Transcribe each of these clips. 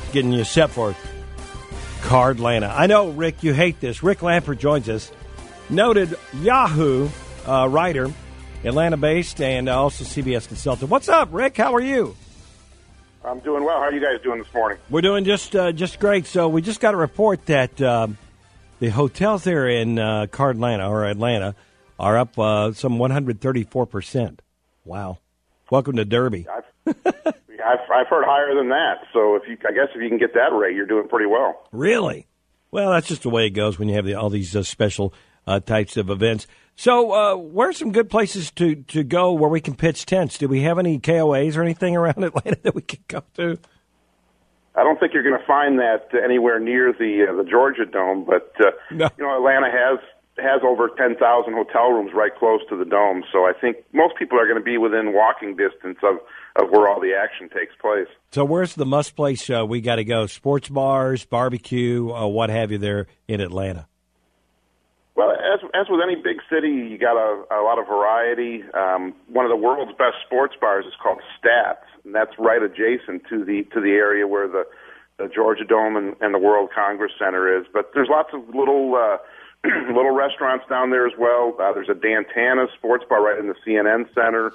getting you set for Cardlanta. I know, Rick, you hate this. Rick Lampert joins us, noted Yahoo writer, Atlanta-based, and also CBS consultant. What's up, Rick? How are you? I'm doing well. How are you guys doing this morning? We're doing just great. So we just got a report that the hotels there in Cardlanta or Atlanta are up some 134%. Wow! Welcome to Derby. I've heard higher than that. So I guess if you can get that rate, you're doing pretty well. Really? Well, that's just the way it goes when you have all these special types of events. So, where are some good places to go where we can pitch tents? Do we have any KOAs or anything around Atlanta that we can go to? I don't think you're going to find that anywhere near the Georgia Dome, but No. Atlanta has over 10,000 hotel rooms right close to the Dome. So I think most people are going to be within walking distance of where all the action takes place. So, where's the must place we got to go? Sports bars, barbecue, what have you there in Atlanta? Well, as with any big city, you got a lot of variety. One of the world's best sports bars is called Stats, and that's right adjacent to the area where the Georgia Dome and the World Congress Center is. But there's lots of little little restaurants down there as well. There's a Dantana sports bar right in the CNN Center.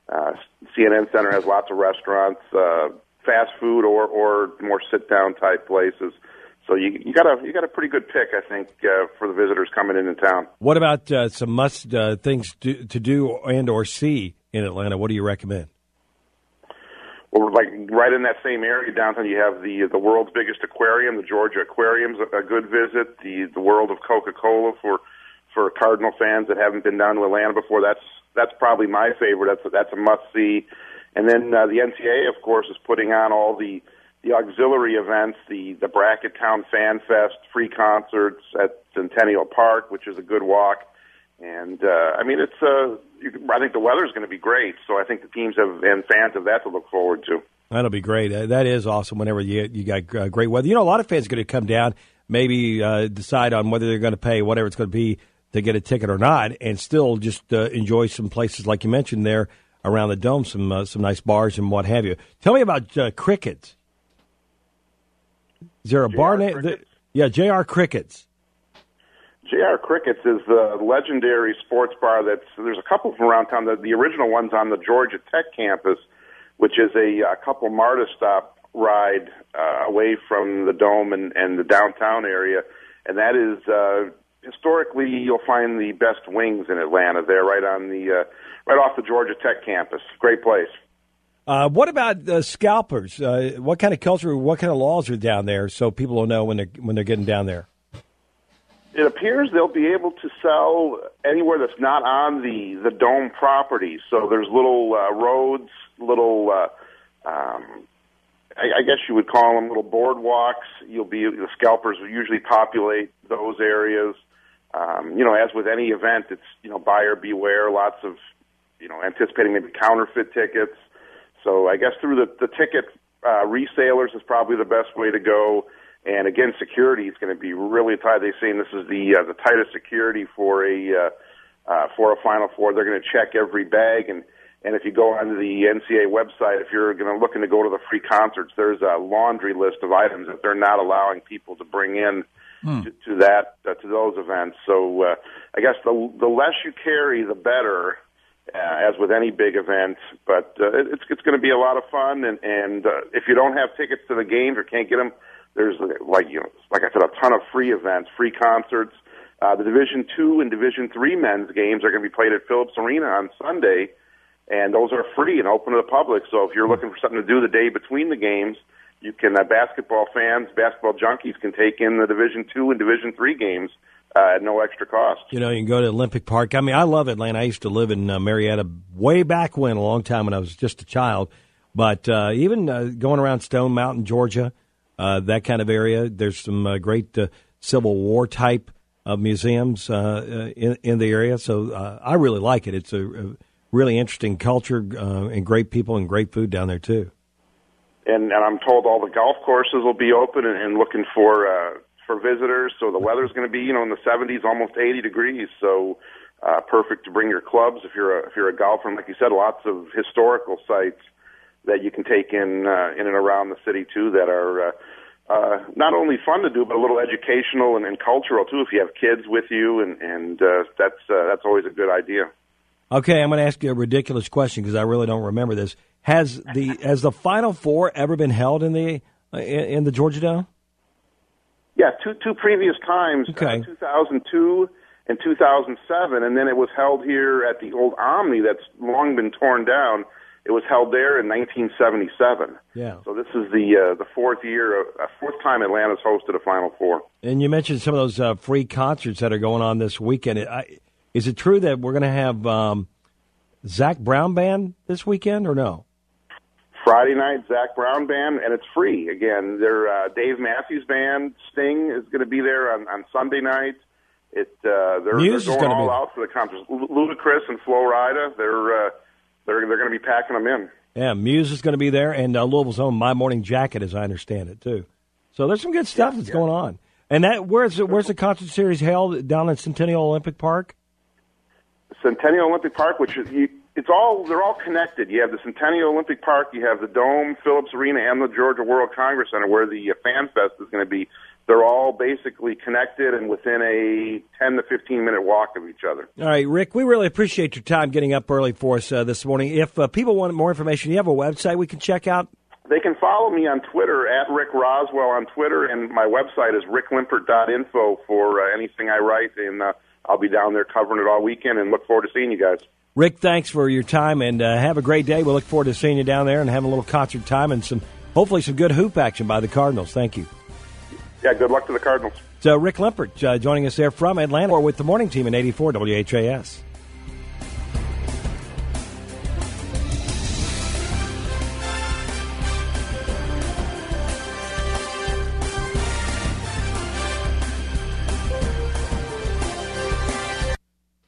CNN Center has lots of restaurants, fast food or more sit down type places. So you got a pretty good pick, I think, for the visitors coming into town. What about some must things to do and or see in Atlanta? What do you recommend? Well, like right in that same area downtown, you have the world's biggest aquarium, the Georgia Aquarium's a good visit. The World of Coca-Cola for Cardinal fans that haven't been down to Atlanta before. That's probably my favorite. That's a must see. And then the NCAA, of course, is putting on all the auxiliary events, the Bracket Town Fan Fest, free concerts at Centennial Park, which is a good walk. And, I think the weather's going to be great, so I think the teams and fans have that to look forward to. That'll be great. That is awesome whenever you got great weather. A lot of fans are going to come down, maybe decide on whether they're going to pay whatever it's going to be to get a ticket or not, and still just enjoy some places like you mentioned there around the Dome, some nice bars and what have you. Tell me about Crickets. Is there a bar name? Yeah, J.R. Crickets. J.R. Crickets is the legendary sports bar there's a couple from around town. The original one's on the Georgia Tech campus, which is a couple MARTA stop ride away from the Dome and the downtown area. And that is, historically, you'll find the best wings in Atlanta there, right off the Georgia Tech campus. Great place. What about scalpers? What kind of culture, what kind of laws are down there so people will know when they're getting down there? It appears they'll be able to sell anywhere that's not on the Dome property. So there's little roads, little, I guess you would call them little boardwalks. The scalpers will usually populate those areas. As with any event, it's, buyer beware, lots of, anticipating maybe counterfeit tickets. So I guess through the ticket resellers is probably the best way to go. And again, security is going to be really tight. They're saying this is the tightest security for a Final Four. They're going to check every bag, and if you go onto the NCAA website, if you're looking to go to the free concerts, there's a laundry list of items that they're not allowing people to bring in to those events. So I guess the less you carry, the better. As with any big event, but it's going to be a lot of fun. And if you don't have tickets to the games or can't get them, there's like I said, a ton of free events, free concerts. The Division II and Division III men's games are going to be played at Phillips Arena on Sunday, and those are free and open to the public. So if you're looking for something to do the day between the games, you can basketball junkies can take in the Division II and Division III games at no extra cost. You can go to Olympic Park. I mean, I love Atlanta. I used to live in Marietta way back when, a long time when I was just a child. But even going around Stone Mountain, Georgia, that kind of area, there's some great Civil War type of museums in the area. So I really like it. It's a really interesting culture and great people and great food down there, too. And I'm told all the golf courses will be open and looking for visitors. So the weather's going to be, in the 70s, almost 80 degrees. So perfect to bring your clubs if you're a golfer. And like you said, lots of historical sites that you can take in and around the city too that are not only fun to do, but a little educational and cultural too. If you have kids with you, and that's always a good idea. Okay, I'm going to ask you a ridiculous question because I really don't remember this. Has the Final Four ever been held in the Georgia Dome? Yeah, two previous times, okay. 2002 and 2007, and then it was held here at the old Omni that's long been torn down. It was held there in 1977. Yeah. So this is the fourth time Atlanta's hosted a Final Four. And you mentioned some of those free concerts that are going on this weekend. Is it true that we're going to have Zac Brown Band this weekend or no? Friday night, Zac Brown Band, and it's free. Again, they're Dave Matthews Band. Sting is going to be there on Sunday night. They're going all out for the concerts. Ludacris and Flo Rida, they're going to be packing them in. Yeah, Muse is going to be there, and Louisville's own My Morning Jacket, as I understand it, too. So there's some good stuff that's going on. And where's the concert series held? Down at Centennial Olympic Park? Centennial Olympic Park, which is they're all connected. You have the Centennial Olympic Park, you have the Dome, Phillips Arena, and the Georgia World Congress Center, where the Fan Fest is going to be. They're all basically connected and within a 10 to 15-minute walk of each other. All right, Rick, we really appreciate your time getting up early for us this morning. If people want more information, you have a website we can check out? They can follow me on Twitter, at Rick Roswell on Twitter, and my website is ricklimpert.info for anything I write, and I'll be down there covering it all weekend and look forward to seeing you guys. Rick, thanks for your time, and have a great day. We'll look forward to seeing you down there and having a little concert time and hopefully some good hoop action by the Cardinals. Thank you. Yeah, good luck to the Cardinals. So Rick Limpert joining us there from Atlanta with the morning team in 84 WHAS.